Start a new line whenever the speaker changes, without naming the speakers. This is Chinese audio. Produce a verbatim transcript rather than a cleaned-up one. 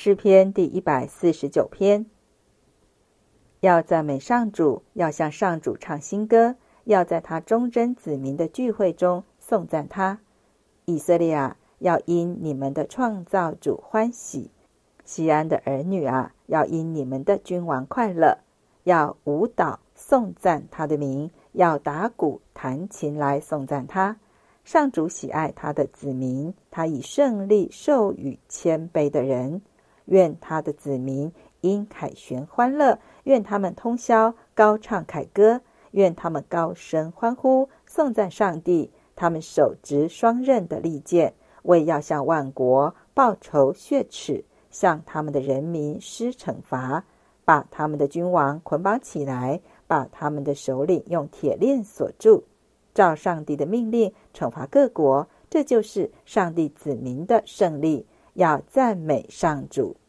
诗篇第一百四十九篇。要赞美上主，要向上主唱新歌，要在他忠贞子民的聚会中颂赞他。以色列啊，要因你们的创造主欢喜；西安的儿女啊，要因你们的君王快乐。要舞蹈颂赞他的名，要打鼓弹琴来颂赞他。上主喜爱他的子民，他以胜利授予谦卑的人。愿他的子民因凯旋欢乐，愿他们通宵高唱凯歌，愿他们高声欢呼颂赞上帝。他们手执双刃的利剑，为要向万国报仇雪耻，向他们的人民施惩罚，把他们的君王捆绑起来，把他们的首领用铁链锁住，照上帝的命令惩罚各国。这就是上帝子民的胜利。要赞美上主。